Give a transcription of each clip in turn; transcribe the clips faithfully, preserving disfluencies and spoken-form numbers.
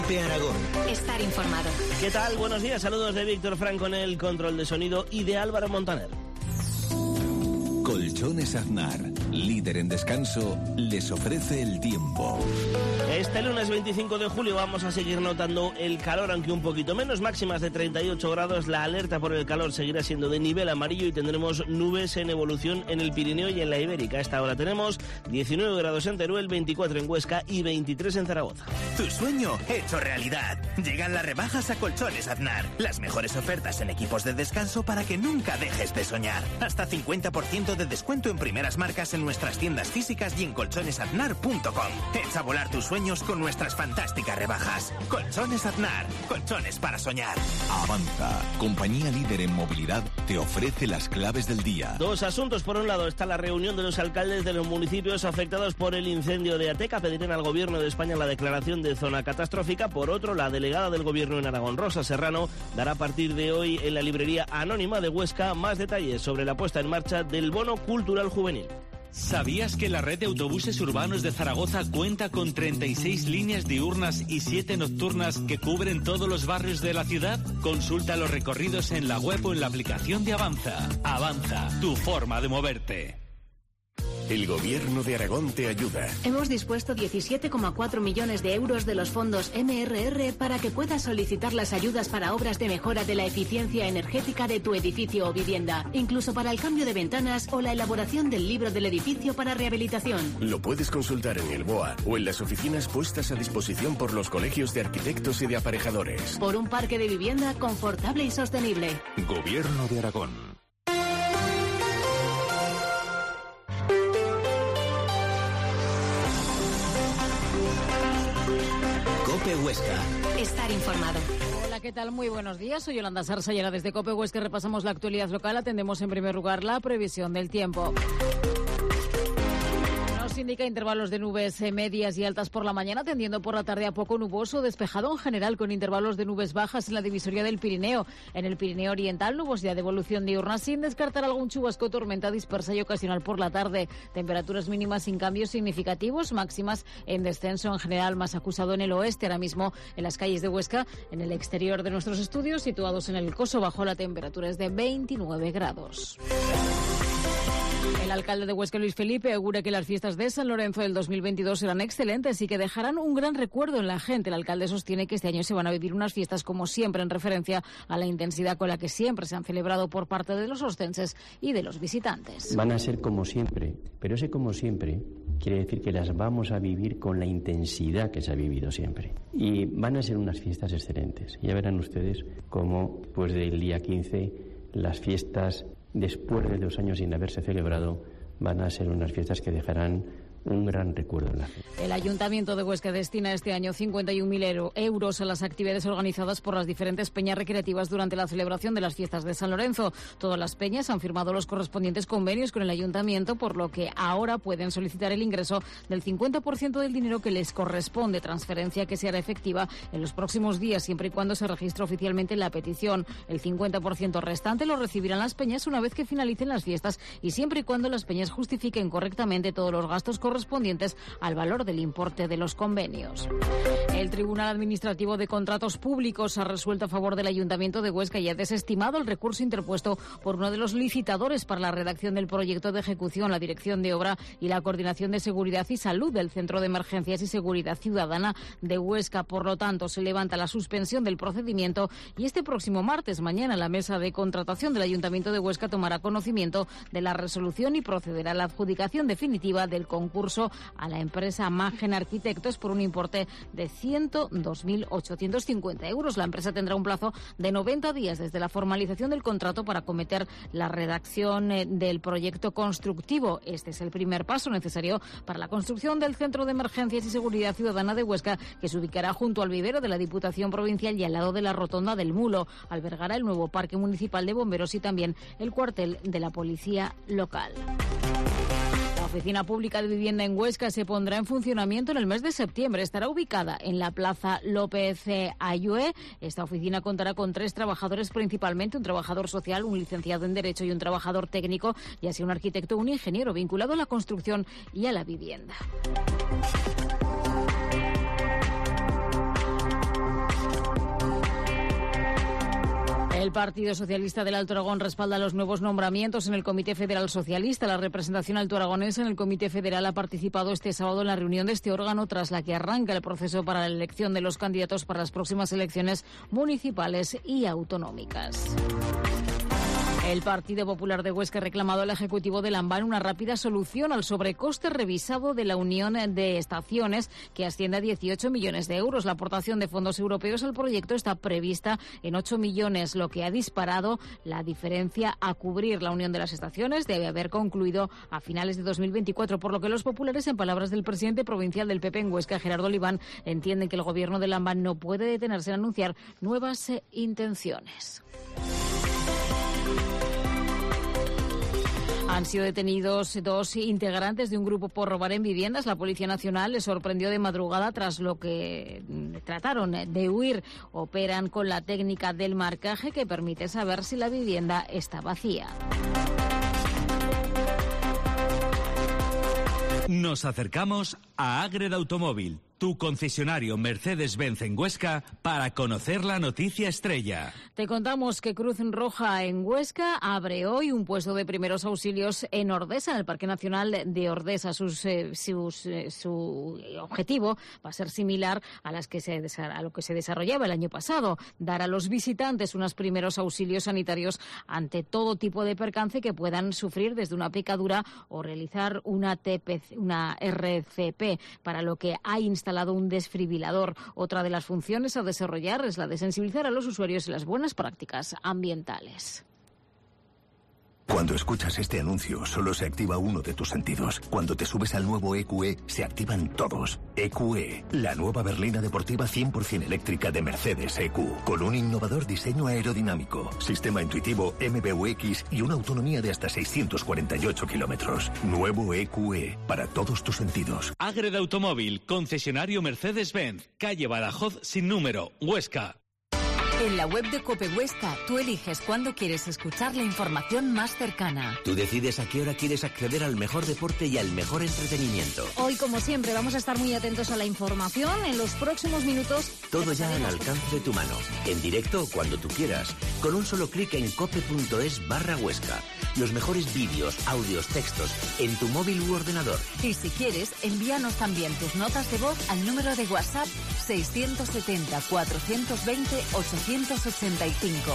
COPE Aragón. Estar informado. ¿Qué tal? Buenos días. Saludos de Víctor Franco en el control de sonido y de Álvaro Montaner. Colchones Aznar, líder en descanso, les ofrece el tiempo. Este lunes veinticinco de julio vamos a seguir notando el calor, aunque un poquito menos, máximas de treinta y ocho grados. La alerta por el calor seguirá siendo de nivel amarillo y tendremos nubes en evolución en el Pirineo y en la Ibérica. A esta hora tenemos diecinueve grados en Teruel, veinticuatro en Huesca y veintitrés en Zaragoza. Tu sueño hecho realidad. Llegan las rebajas a Colchones Aznar. Las mejores ofertas en equipos de descanso para que nunca dejes de soñar. Hasta cincuenta por ciento de descuento en primeras marcas en nuestras tiendas físicas y en colchones aznar punto com. Echa a volar tus sueños con nuestras fantásticas rebajas. Colchones Aznar, colchones para soñar. Avanza, compañía líder en movilidad, te ofrece las claves del día. Dos asuntos. Por un lado está la reunión de los alcaldes de los municipios afectados por el incendio de Ateca. Pedirán al Gobierno de España la declaración de zona catastrófica. Por otro, la delegada del Gobierno en Aragón, Rosa Serrano, dará a partir de hoy en la librería Anónima de Huesca más detalles sobre la puesta en marcha del bono cultural juvenil. ¿Sabías que la red de autobuses urbanos de Zaragoza cuenta con treinta y seis líneas diurnas y siete nocturnas que cubren todos los barrios de la ciudad? Consulta los recorridos en la web o en la aplicación de Avanza. Avanza, tu forma de moverte. El Gobierno de Aragón te ayuda. Hemos dispuesto diecisiete coma cuatro millones de euros de los fondos M R R para que puedas solicitar las ayudas para obras de mejora de la eficiencia energética de tu edificio o vivienda, incluso para el cambio de ventanas o la elaboración del libro del edificio para rehabilitación. Lo puedes consultar en el B O A o en las oficinas puestas a disposición por los colegios de arquitectos y de aparejadores. Por un parque de vivienda confortable y sostenible. Gobierno de Aragón. COPE Huesca. Estar informado. Hola, ¿qué tal? Muy buenos días. Soy Yolanda Sarsa y ahora desde COPE Huesca repasamos la actualidad local. Atendemos en primer lugar la previsión del tiempo. Indica intervalos de nubes medias y altas por la mañana, tendiendo por la tarde a poco nuboso, despejado en general con intervalos de nubes bajas en la divisoria del Pirineo. En el Pirineo Oriental, nubosidad de evolución diurna sin descartar algún chubasco o tormenta dispersa y ocasional por la tarde. Temperaturas mínimas sin cambios significativos, máximas en descenso en general, más acusado en el oeste. Ahora mismo en las calles de Huesca, en el exterior de nuestros estudios, situados en el Coso Bajo, la temperatura es de veintinueve grados. El alcalde de Huesca, Luis Felipe, augura que las fiestas de San Lorenzo del dos mil veintidós serán excelentes y que dejarán un gran recuerdo en la gente. El alcalde sostiene que este año se van a vivir unas fiestas como siempre, en referencia a la intensidad con la que siempre se han celebrado por parte de los ostenses y de los visitantes. Van a ser como siempre, pero ese como siempre quiere decir que las vamos a vivir con la intensidad que se ha vivido siempre. Y van a ser unas fiestas excelentes. Ya verán ustedes cómo, pues del día quince, las fiestas, después de dos años sin haberse celebrado, van a ser unas fiestas que dejarán un gran recuerdo en la gente. El Ayuntamiento de Huesca destina este año cincuenta y un mil euros a las actividades organizadas por las diferentes peñas recreativas durante la celebración de las fiestas de San Lorenzo. Todas las peñas han firmado los correspondientes convenios con el Ayuntamiento, por lo que ahora pueden solicitar el ingreso del cincuenta por ciento del dinero que les corresponde, transferencia que se hará efectiva en los próximos días, siempre y cuando se registre oficialmente la petición. El cincuenta por ciento restante lo recibirán las peñas una vez que finalicen las fiestas y siempre y cuando las peñas justifiquen correctamente todos los gastos correspondientes correspondientes al valor del importe de los convenios. El Tribunal Administrativo de Contratos Públicos ha resuelto a favor del Ayuntamiento de Huesca y ha desestimado el recurso interpuesto por uno de los licitadores para la redacción del proyecto de ejecución, la dirección de obra y la coordinación de seguridad y salud del Centro de Emergencias y Seguridad Ciudadana de Huesca. Por lo tanto, se levanta la suspensión del procedimiento y este próximo martes, mañana, la mesa de contratación del Ayuntamiento de Huesca tomará conocimiento de la resolución y procederá a la adjudicación definitiva del concurso a la empresa Magen Arquitectos por un importe de ciento dos mil ochocientos cincuenta euros. La empresa tendrá un plazo de noventa días desde la formalización del contrato para acometer la redacción del proyecto constructivo. Este es el primer paso necesario para la construcción del Centro de Emergencias y Seguridad Ciudadana de Huesca, que se ubicará junto al vivero de la Diputación Provincial y al lado de la Rotonda del Mulo. Albergará el nuevo Parque Municipal de Bomberos y también el cuartel de la Policía Local. La Oficina Pública de Vivienda en Huesca se pondrá en funcionamiento en el mes de septiembre. Estará ubicada en la Plaza López Ayue. Esta oficina contará con tres trabajadores principalmente, un trabajador social, un licenciado en Derecho y un trabajador técnico, y así un arquitecto o un ingeniero vinculado a la construcción y a la vivienda. El Partido Socialista del Alto Aragón respalda los nuevos nombramientos en el Comité Federal Socialista. La representación altoaragonesa en el Comité Federal ha participado este sábado en la reunión de este órgano, tras la que arranca el proceso para la elección de los candidatos para las próximas elecciones municipales y autonómicas. El Partido Popular de Huesca ha reclamado al Ejecutivo de Lambán una rápida solución al sobrecoste revisado de la Unión de Estaciones, que asciende a dieciocho millones de euros. La aportación de fondos europeos al proyecto está prevista en ocho millones, lo que ha disparado la diferencia a cubrir. La Unión de las Estaciones debe haber concluido a finales de dos mil veinticuatro, por lo que los populares, en palabras del presidente provincial del P P en Huesca, Gerardo Oliván, entienden que el Gobierno de Lambán no puede detenerse en anunciar nuevas eh, intenciones. Han sido detenidos dos integrantes de un grupo por robar en viviendas. La Policía Nacional les sorprendió de madrugada tras lo que trataron de huir. Operan con la técnica del marcaje, que permite saber si la vivienda está vacía. Nos acercamos a Ágreda Automóvil, tu concesionario Mercedes-Benz en Huesca, para conocer la noticia estrella. Te contamos que Cruz Roja en Huesca abre hoy un puesto de primeros auxilios en Ordesa, en el Parque Nacional de Ordesa. Sus, eh, sus, eh, su objetivo va a ser similar a, las que se, a lo que se desarrollaba el año pasado: dar a los visitantes unos primeros auxilios sanitarios ante todo tipo de percance que puedan sufrir, desde una picadura o realizar una, T P C, una R C P, para lo que ha instalado un desfibrilador. Otra de las funciones a desarrollar es la de sensibilizar a los usuarios en las buenas prácticas ambientales. Cuando escuchas este anuncio, solo se activa uno de tus sentidos. Cuando te subes al nuevo E Q E, se activan todos. E Q E, la nueva berlina deportiva cien por ciento eléctrica de Mercedes E Q, con un innovador diseño aerodinámico, sistema intuitivo M B U X y una autonomía de hasta seiscientos cuarenta y ocho kilómetros. Nuevo E Q E, para todos tus sentidos. Ágreda Automóvil, concesionario Mercedes-Benz, calle Badajoz sin número, Huesca. En la web de COPE Huesca, tú eliges cuándo quieres escuchar la información más cercana. Tú decides a qué hora quieres acceder al mejor deporte y al mejor entretenimiento. Hoy, como siempre, vamos a estar muy atentos a la información. En los próximos minutos... Todo ya al alcance de tu mano. En directo o cuando tú quieras. Con un solo clic en cope.es barra Huesca. Los mejores vídeos, audios, textos, en tu móvil u ordenador. Y si quieres, envíanos también tus notas de voz al número de WhatsApp seiscientos setenta, cuatrocientos veinte, ochocientos ochenta y cinco.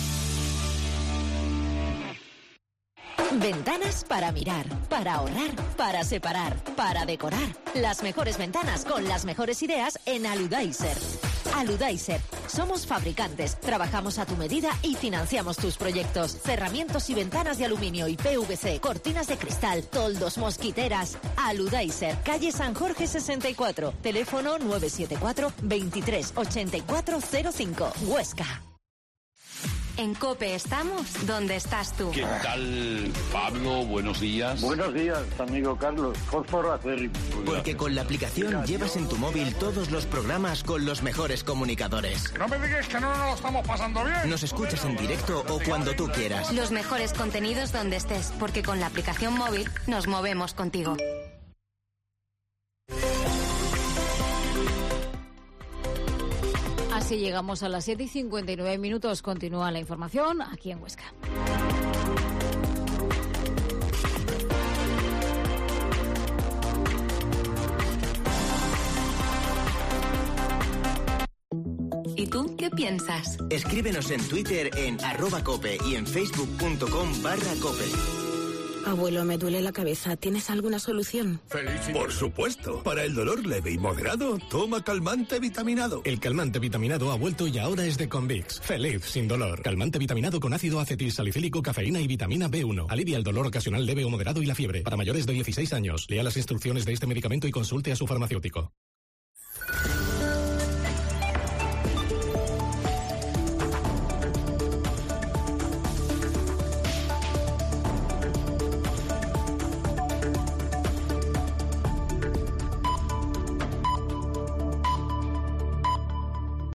Ventanas para mirar, para ahorrar, para separar, para decorar. Las mejores ventanas con las mejores ideas en Aludaiser. Aludaiser. Somos fabricantes, trabajamos a tu medida y financiamos tus proyectos. Cerramientos y ventanas de aluminio y P V C, cortinas de cristal, toldos, mosquiteras. Aludaiser, calle San Jorge sesenta y cuatro. Teléfono nueve siete cuatro, veintitrés, ochenta y cuatro cero cinco. Huesca. En COPE estamos donde estás tú. ¿Qué tal, Pablo? Buenos días. Buenos días, amigo Carlos. Fósforo acérrimo. Porque con la aplicación llevas en tu móvil todos los programas con los mejores comunicadores. No me digas que no nos lo estamos pasando bien. Nos escuchas en directo o cuando tú quieras. Los mejores contenidos donde estés, porque con la aplicación móvil nos movemos contigo. Así llegamos a las siete y cincuenta y nueve minutos. Continúa la información aquí en Huesca. ¿Y tú qué piensas? Escríbenos en Twitter en arroba cope y en facebook.com barra cope. Abuelo, me duele la cabeza. ¿Tienes alguna solución? Por supuesto. Para el dolor leve y moderado, toma calmante vitaminado. El calmante vitaminado ha vuelto y ahora es de Convix. Feliz sin dolor. Calmante vitaminado con ácido acetil salicílico, cafeína y vitamina B uno. Alivia el dolor ocasional leve o moderado y la fiebre. Para mayores de dieciséis años. Lea las instrucciones de este medicamento y consulte a su farmacéutico.